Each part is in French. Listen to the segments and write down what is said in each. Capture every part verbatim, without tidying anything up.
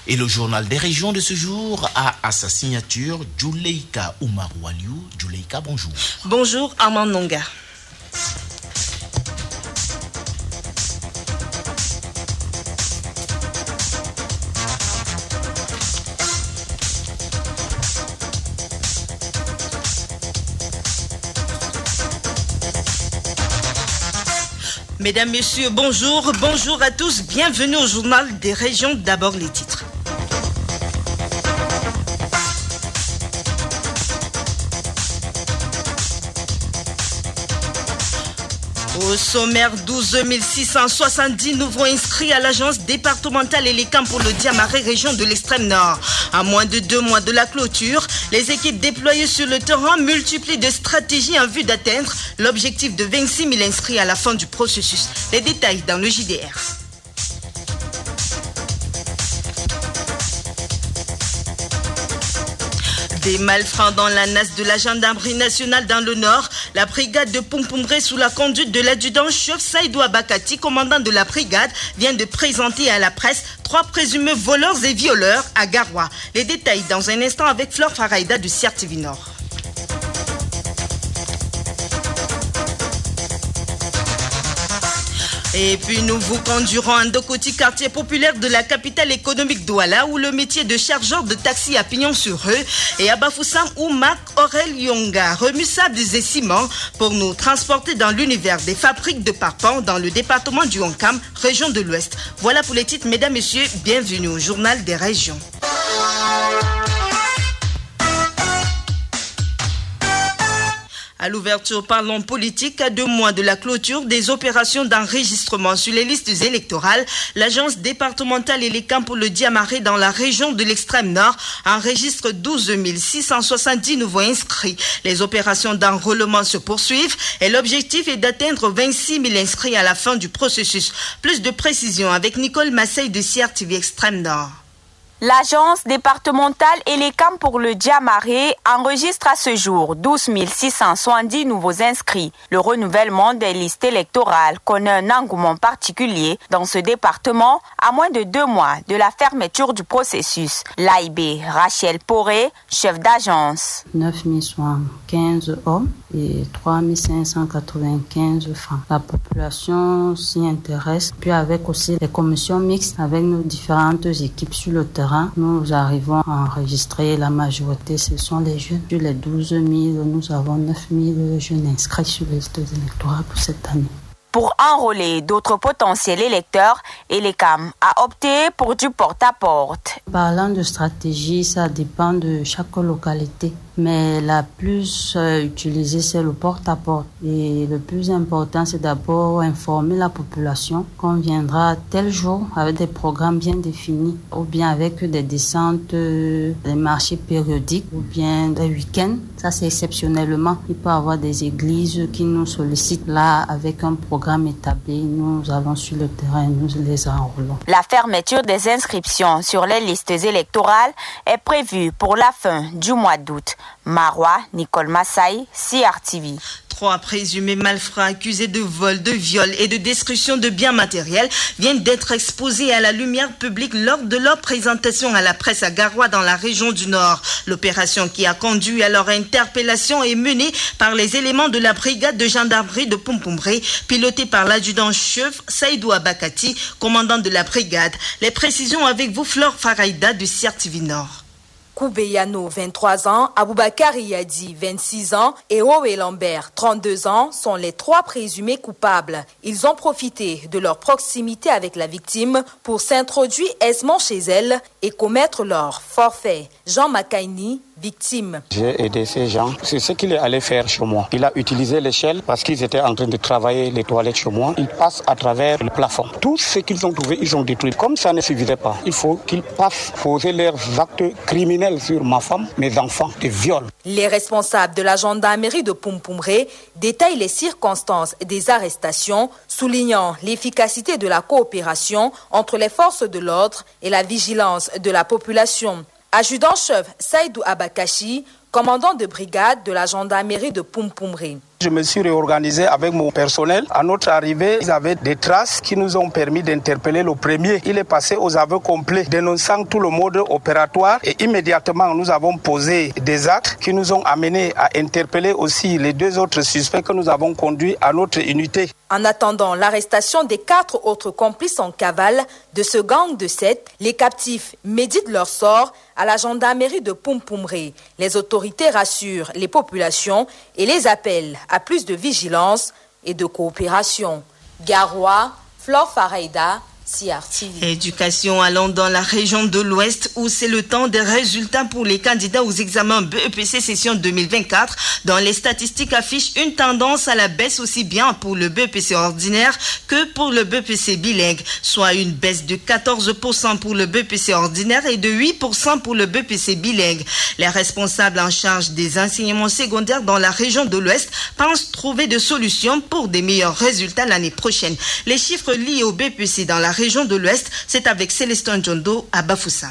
Et le journal des régions de ce jour a à sa signature Djuleika Oumaroualiou. Djuleika, bonjour. Bonjour Armand Nonga. Mesdames, Messieurs, bonjour, bonjour à tous, bienvenue au journal des régions, d'abord les titres. Au sommaire, douze mille six cent soixante-dix nouveaux inscrits à l'agence départementale Elecam pour le Diamaré, région de l'extrême nord. À moins de deux mois de la clôture, les équipes déployées sur le terrain multiplient de stratégies en vue d'atteindre l'objectif de vingt-six mille inscrits à la fin du processus. Les détails dans le J D R. Des malfrats dans la nasse de la gendarmerie nationale dans le nord, la brigade de Pumpumbré sous la conduite de l'adjudant-chef Saïdou Abakati, commandant de la brigade, vient de présenter à la presse trois présumés voleurs et violeurs à Garoua. Les détails dans un instant avec Flore Faraïda de Sierre T V Nord. Et puis nous vous conduirons à Ndokoti, quartier populaire de la capitale économique Douala, où le métier de chargeur de taxi à pignon sur rue, et à Bafoussam où Marc Aurel Yonga remue sables et ciments pour nous transporter dans l'univers des fabriques de parpaings dans le département du Onkam, région de l'Ouest. Voilà pour les titres, mesdames, messieurs, bienvenue au journal des régions. À l'ouverture, parlons politique. À deux mois de la clôture des opérations d'enregistrement sur les listes électorales, l'agence départementale Elecam pour le Diamaré dans la région de l'extrême nord enregistre douze mille six cent soixante-dix nouveaux inscrits. Les opérations d'enrôlement se poursuivent et l'objectif est d'atteindre vingt-six mille inscrits à la fin du processus. Plus de précisions avec Nicole Masseille de Sierre T V Extrême Nord. L'agence départementale Elecam pour le Diamaré enregistre à ce jour douze mille six cent soixante-dix nouveaux inscrits. Le renouvellement des listes électorales connaît un engouement particulier dans ce département à moins de deux mois de la fermeture du processus. L'A I B, Rachel Poré, chef d'agence. neuf mille soixante-quinze hommes et trois mille cinq cent quatre-vingt-quinze femmes. La population s'y intéresse, puis avec aussi les commissions mixtes avec nos différentes équipes sur le terrain. Nous arrivons à enregistrer la majorité, ce sont les jeunes. Sur les douze mille, nous avons neuf mille jeunes inscrits sur les listes électorales pour cette année. Pour enrôler d'autres potentiels électeurs, Elecam a opté pour du porte-à-porte. Parlant de stratégie, ça dépend de chaque localité. Mais la plus euh, utilisée, c'est le porte-à-porte. Et le plus important, c'est d'abord informer la population qu'on viendra tel jour avec des programmes bien définis, ou bien avec des descentes, euh, des marchés périodiques, ou bien des week-ends. Ça, c'est exceptionnellement. Il peut y avoir des églises qui nous sollicitent là avec un programme établi. Nous allons sur le terrain et nous les enrôlons. La fermeture des inscriptions sur les listes électorales est prévue pour la fin du mois d'août. Marois, Nicole Massaï, C R T V. Trois présumés malfrats accusés de vol, de viol et de destruction de biens matériels viennent d'être exposés à la lumière publique lors de leur présentation à la presse à Garoua dans la région du Nord. L'opération qui a conduit à leur interpellation est menée par les éléments de la brigade de gendarmerie de Pumpumbré, pilotée par l'adjudant-chef Saïdou Abakati, commandant de la brigade. Les précisions avec vous, Flore Faraïda de Sierre T V Nord. Koubeyano, vingt-trois ans, Aboubakar Yadi, vingt-six ans, et Owe Lambert, trente-deux ans, sont les trois présumés coupables. Ils ont profité de leur proximité avec la victime pour s'introduire aisément chez elle et commettre leur forfait. Jean Makaini, victime. J'ai aidé ces gens. C'est ce qu'il est allé faire chez moi. Il a utilisé l'échelle parce qu'ils étaient en train de travailler les toilettes chez moi. Il passe à travers le plafond. Tout ce qu'ils ont trouvé, ils ont détruit. Comme ça ne suffisait pas, il faut qu'ils passent poser leurs actes criminels sur ma femme, mes enfants, des viols. Les responsables de la gendarmerie de Pumpumbré détaillent les circonstances des arrestations, soulignant l'efficacité de la coopération entre les forces de l'ordre et la vigilance de la population. Adjudant-chef Saïdou Abakashi, commandant de brigade de la gendarmerie de Pumpumbré. Je me suis réorganisé avec mon personnel. À notre arrivée, ils avaient des traces qui nous ont permis d'interpeller le premier. Il est passé aux aveux complets, dénonçant tout le mode opératoire. Et immédiatement, nous avons posé des actes qui nous ont amenés à interpeller aussi les deux autres suspects que nous avons conduits à notre unité. En attendant l'arrestation des quatre autres complices en cavale de ce gang de sept, les captifs méditent leur sort à la gendarmerie de Pumpumré. Les autorités rassurent les populations et les appellent à plus de vigilance et de coopération. Garoua, Flore Faraïda, C R T V. Éducation allant dans la région de l'Ouest où c'est le temps des résultats pour les candidats aux examens B E P C session deux mille vingt-quatre. Dans les statistiques affichent une tendance à la baisse aussi bien pour le B E P C ordinaire que pour le B E P C bilingue, soit une baisse de quatorze pour cent pour le B E P C ordinaire et de huit pour cent pour le B E P C bilingue. Les responsables en charge des enseignements secondaires dans la région de l'Ouest pensent trouver des solutions pour des meilleurs résultats l'année prochaine. Les chiffres liés au B E P C dans la région de l'Ouest, c'est avec Célestin Djondo à Bafoussam.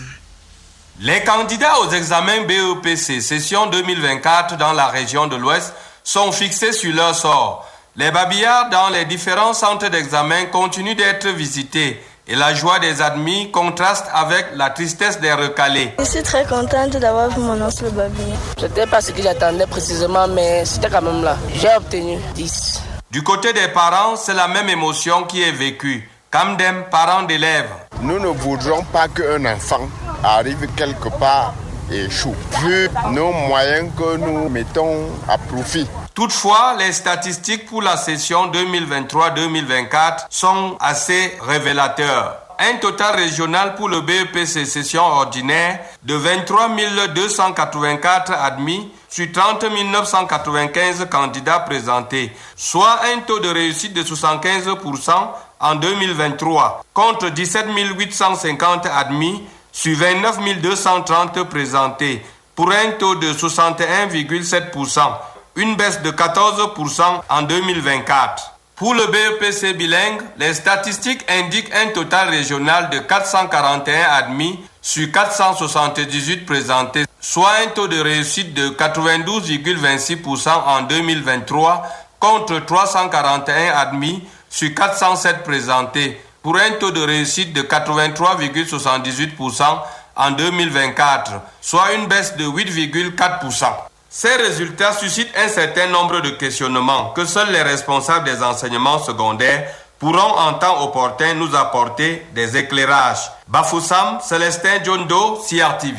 Les candidats aux examens B E P C session deux mille vingt-quatre dans la région de l'Ouest sont fixés sur leur sort. Les babillards dans les différents centres d'examen continuent d'être visités et la joie des admis contraste avec la tristesse des recalés. Je suis très contente d'avoir vu mon oncle babillard. Ce n'était pas ce que j'attendais précisément, mais c'était quand même là. J'ai obtenu dix. Du côté des parents, c'est la même émotion qui est vécue. Kamdem, parents d'élèves. Nous ne voudrons pas qu'un enfant arrive quelque part et échoue, vu nos moyens que nous mettons à profit. Toutefois, les statistiques pour la session deux mille vingt-trois deux mille vingt-quatre sont assez révélateurs. Un total régional pour le B E P C session ordinaire de vingt-trois mille deux cent quatre-vingt-quatre admis sur trente mille neuf cent quatre-vingt-quinze candidats présentés, soit un taux de réussite de soixante-quinze pour cent en deux mille vingt-trois, contre dix-sept mille huit cent cinquante admis sur vingt-neuf mille deux cent trente présentés, pour un taux de soixante et un virgule sept pour cent, une baisse de quatorze pour cent en deux mille vingt-quatre. Pour le B E P C bilingue, les statistiques indiquent un total régional de quatre cent quarante et un admis sur quatre cent soixante-dix-huit présentés, soit un taux de réussite de quatre-vingt-douze virgule vingt-six pour cent en deux mille vingt-trois, contre trois cent quarante et un admis sur quatre cent sept présentés, pour un taux de réussite de quatre-vingt-trois virgule soixante-dix-huit pour cent en deux mille vingt-quatre, soit une baisse de huit virgule quatre pour cent. Ces résultats suscitent un certain nombre de questionnements que seuls les responsables des enseignements secondaires pourront en temps opportun nous apporter des éclairages. Bafoussam, Célestin Djondo, C R T V.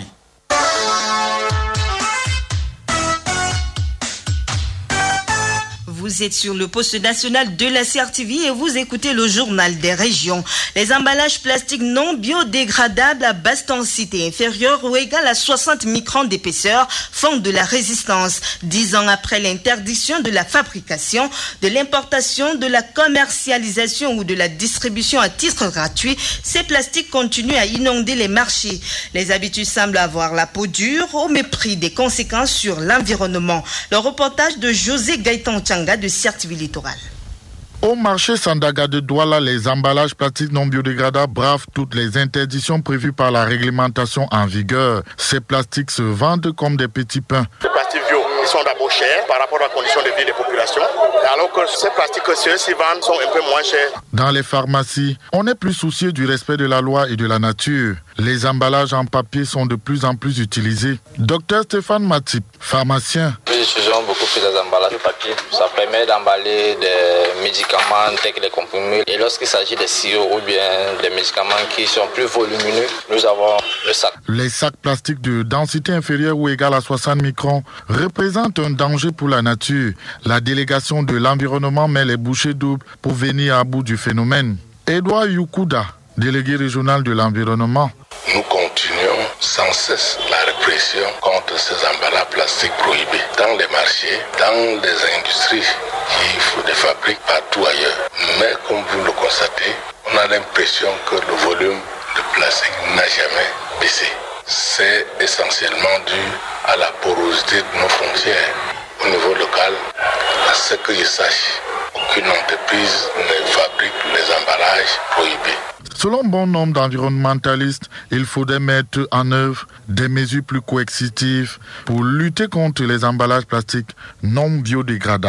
Vous êtes sur le poste national de la C R T V et vous écoutez le journal des régions. Les emballages plastiques non biodégradables à basse densité inférieure ou égale à soixante microns d'épaisseur font de la résistance. Dix ans après l'interdiction de la fabrication, de l'importation, de la commercialisation ou de la distribution à titre gratuit, ces plastiques continuent à inonder les marchés. Les habitudes semblent avoir la peau dure au mépris des conséquences sur l'environnement. Le reportage de José Gaëtan Tchanga de C R T V Littoral. Au marché Sandaga de Douala, les emballages plastiques non biodégradables bravent toutes les interdictions prévues par la réglementation en vigueur. Ces plastiques se vendent comme des petits pains. Les plastiques bio, ils sont d'abord chers par rapport à la condition de vie des populations, alors que ces plastiques que ceux-ci vendent sont un peu moins chers. Dans les pharmacies, on est plus soucieux du respect de la loi et de la nature. Les emballages en papier sont de plus en plus utilisés. Docteur Stéphane Matip, pharmacien. Nous utilisons beaucoup plus les emballages de papier. Ça permet d'emballer des médicaments tels que les comprimés. Et lorsqu'il s'agit des sirops ou bien des médicaments qui sont plus volumineux, nous avons le sac. Les sacs plastiques de densité inférieure ou égale à soixante microns représentent un danger pour la nature. La délégation de l'environnement met les bouchées doubles pour venir à bout du phénomène. Edouard Yukuda, délégué régional de l'environnement. Nous continuons sans cesse la répression contre ces emballages plastiques prohibés dans les marchés, dans les industries qui font des fabriques partout ailleurs. Mais comme vous le constatez, on a l'impression que le volume de plastique n'a jamais baissé. C'est essentiellement dû à la porosité de nos frontières. Au niveau local, à ce que je sache, aucune entreprise ne fabrique les emballages prohibés. Selon bon nombre d'environnementalistes, il faudrait mettre en œuvre des mesures plus coercitives pour lutter contre les emballages plastiques non biodégradables.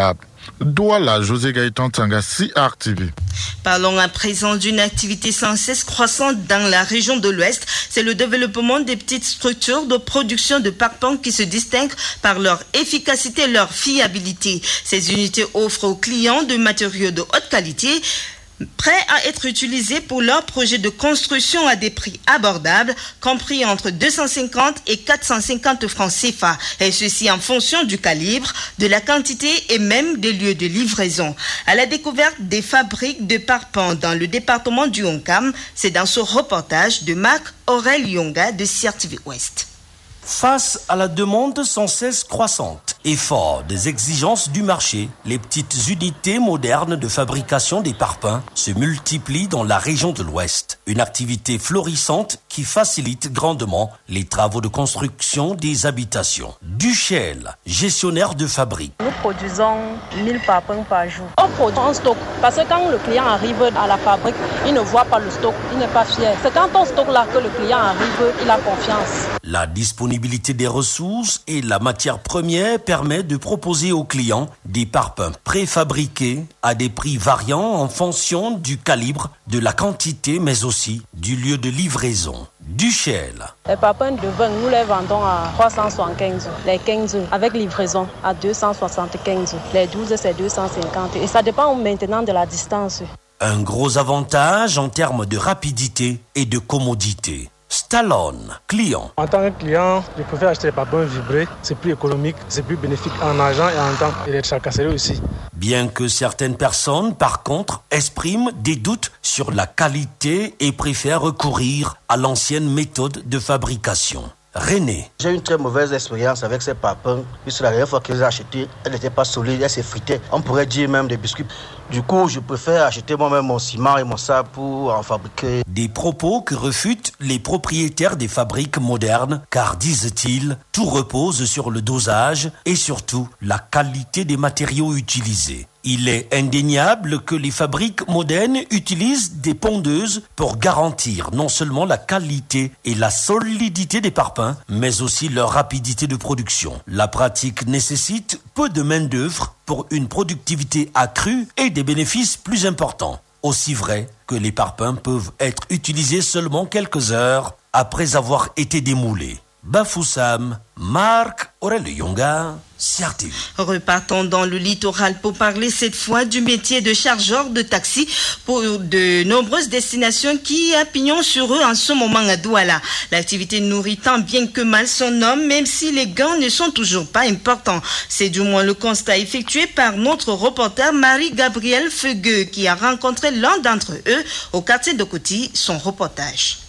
Douala, José Gaëtan Tanga, C R T V. Parlons à présent d'une activité sans cesse croissante dans la région de l'Ouest. C'est le développement des petites structures de production de parpaings qui se distinguent par leur efficacité et leur fiabilité. Ces unités offrent aux clients de matériaux de haute qualité, prêts à être utilisés pour leurs projets de construction à des prix abordables, compris entre deux cent cinquante et quatre cent cinquante francs C F A, et ceci en fonction du calibre, de la quantité et même des lieux de livraison. À la découverte des fabriques de parpaings dans le département du Oncam, c'est dans ce reportage de Marc Aurel Yonga de C R T V Ouest. Face à la demande sans cesse croissante et fort des exigences du marché, les petites unités modernes de fabrication des parpaings se multiplient dans la région de l'Ouest. Une activité florissante qui facilite grandement les travaux de construction des habitations. Duchel, gestionnaire de fabrique. Nous produisons mille parpaings par jour. On produit en stock parce que quand le client arrive à la fabrique, il ne voit pas le stock, il n'est pas fier. C'est quand on stocke là que le client arrive, il a confiance. La disponibilité des ressources et la matière première permet de proposer aux clients des parpaings préfabriqués à des prix variant en fonction du calibre, de la quantité, mais aussi du lieu de livraison. Duchel. Les parpaings de vingt, nous les vendons à trois cent soixante-quinze. Les quinze avec livraison à deux cent soixante-quinze. Les douze, c'est deux cent cinquante. Et ça dépend maintenant de la distance. Un gros avantage en termes de rapidité et de commodité. Stallone, client. En tant que client, je préfère acheter les parpaings vibrés. C'est plus économique, c'est plus bénéfique en argent et en temps. Et les tracasseries aussi. Bien que certaines personnes, par contre, expriment des doutes sur la qualité et préfèrent recourir à l'ancienne méthode de fabrication. René. J'ai eu une très mauvaise expérience avec ces parpaings. Puisque la dernière fois que je les ai achetés, elles n'étaient pas solides, elles s'effritaient. On pourrait dire même des biscuits. Du coup, je préfère acheter moi-même mon ciment et mon sable pour en fabriquer. Des propos que refutent les propriétaires des fabriques modernes, car, disent-ils, tout repose sur le dosage et surtout la qualité des matériaux utilisés. Il est indéniable que les fabriques modernes utilisent des pondeuses pour garantir non seulement la qualité et la solidité des parpaings, mais aussi leur rapidité de production. La pratique nécessite peu de main-d'œuvre pour une productivité accrue et des bénéfices plus importants. Aussi vrai que les parpaings peuvent être utilisés seulement quelques heures après avoir été démoulés. Bafoussam, Marc Aurel Yonga, C R T V. Repartons dans le littoral pour parler cette fois du métier de chargeur de taxi pour de nombreuses destinations qui a pignon sur eux en ce moment à Douala. L'activité nourrit tant bien que mal son homme, même si les gains ne sont toujours pas importants. C'est du moins le constat effectué par notre reporter Marie-Gabrielle Feugueux qui a rencontré l'un d'entre eux au quartier de Koti. Son reportage.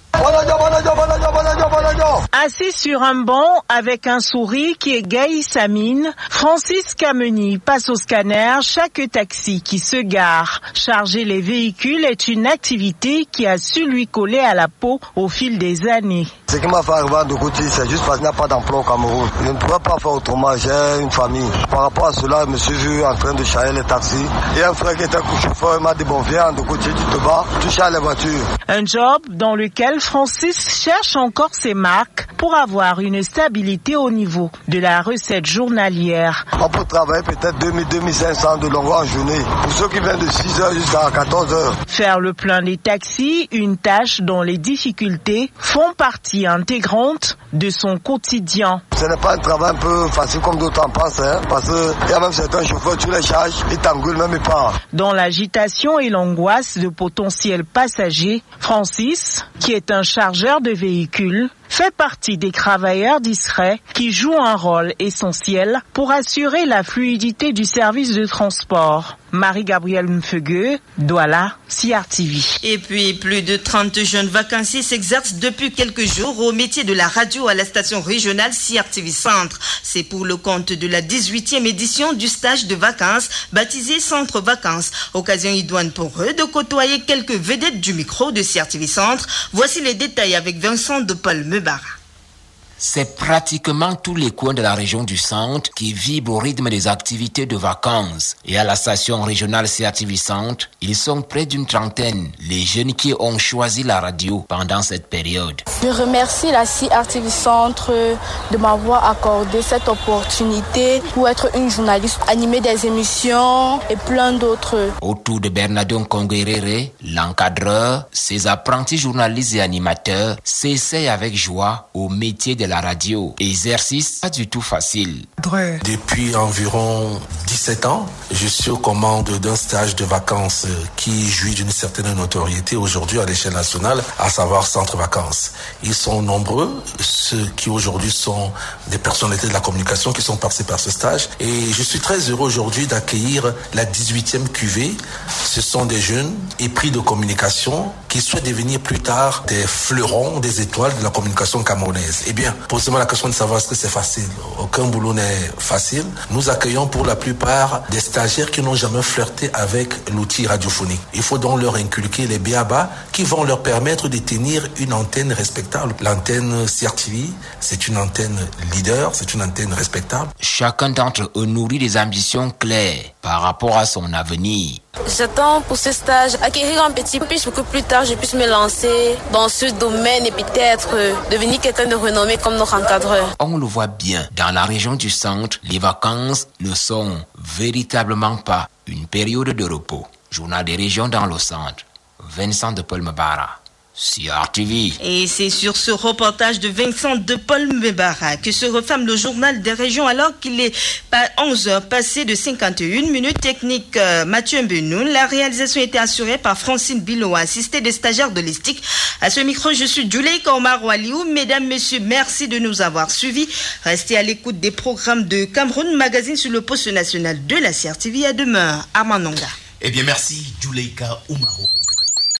Assis sur un banc avec un sourire qui égaye sa mine, Francis Kameni passe au scanner chaque taxi qui se gare. Charger les véhicules est une activité qui a su lui coller à la peau au fil des années. Ce qui m'a fait arriver à Dokoti, c'est juste parce qu'il n'y a pas d'emploi au Cameroun. Je ne pourrais pas faire autrement, j'ai une famille. Par rapport à cela, je me suis vu en train de charger les taxis. Et un frère qui était chauffeur m'a dit, bon, viens à Dokoti, tu te bats, tu charges les voitures. Un job dans lequel Francis cherche encore ses marques pour avoir une stabilité au niveau de la recette journalière. On peut travailler peut-être deux mille à deux mille cinq cents de longueur en journée. Pour ceux qui viennent de six heures jusqu'à quatorze heures. Faire le plein des taxis, une tâche dont les difficultés font partie intégrante de son quotidien. Ce n'est pas un travail un peu facile comme d'autres en pensent, hein, parce qu'il y a même certains chauffeurs, tu les charges, ils t'engueulent même et pas. Dans l'agitation et l'angoisse de potentiels passagers, Francis, qui est un chargeur de véhicules, fait partie des travailleurs discrets qui jouent un rôle essentiel pour assurer la fluidité du service de transport. Marie-Gabrielle Mfeugueux, Douala, C R T V. Et puis, plus de trente jeunes vacanciers s'exercent depuis quelques jours au métier de la radio à la station régionale C R T V Centre. C'est pour le compte de la dix-huitième édition du stage de vacances baptisé Centre Vacances. Occasion idoine pour eux de côtoyer quelques vedettes du micro de C R T V Centre. Voici les détails avec Vincent de Paul Mebara. C'est pratiquement tous les coins de la région du centre qui vibrent au rythme des activités de vacances. Et à la station régionale C R T V Centre, ils sont près d'une trentaine, les jeunes qui ont choisi la radio pendant cette période. Je remercie la C R T V Centre de m'avoir accordé cette opportunité pour être une journaliste, animer des émissions et plein d'autres. Autour de Bernardon Conguerere, l'encadreur, ses apprentis journalistes et animateurs s'essayent avec joie au métier de la radio. Exercice pas du tout facile. Depuis environ dix-sept ans, je suis aux commandes d'un stage de vacances qui jouit d'une certaine notoriété aujourd'hui à l'échelle nationale, à savoir Centre Vacances. Ils sont nombreux, ceux qui aujourd'hui sont des personnalités de la communication qui sont passés par ce stage. Et je suis très heureux aujourd'hui d'accueillir la dix-huitième cuvée. Ce sont des jeunes épris de communication qui souhaitent devenir plus tard des fleurons, des étoiles de la communication camerounaise. Eh bien, posez-moi la question de savoir est-ce que c'est facile. Aucun boulot n'est facile. Nous accueillons pour la plupart des stagiaires qui n'ont jamais flirté avec l'outil radiophonique. Il faut donc leur inculquer les b a ba qui vont leur permettre de tenir une antenne respectable. L'antenne C R T V, c'est une antenne leader, c'est une antenne respectable. Chacun d'entre eux nourrit des ambitions claires par rapport à son avenir. J'attends pour ce stage acquérir un petit plus pour que plus tard je puisse me lancer dans ce domaine et peut-être devenir quelqu'un de renommé comme notre encadreur. On le voit bien, dans la région du centre, les vacances ne sont véritablement pas une période de repos. Journal des régions dans le centre. Vincent de Paul Mbara. C R T V. Et c'est sur ce reportage de Vincent de Paul Mbara que se referme le journal des régions alors qu'il est onze heures passées de cinquante et une minutes. Technique euh, Mathieu Mbenoun. La réalisation était assurée par Francine Bilo, assistée des stagiaires de l'E S T I C. À ce micro, je suis Djuleika Omar Waliou. Mesdames, messieurs, merci de nous avoir suivis. Restez à l'écoute des programmes de Cameroun Magazine sur le poste national de la C R T V. À demain, à Manonga. Eh bien, merci Djuleika Omar Waliou.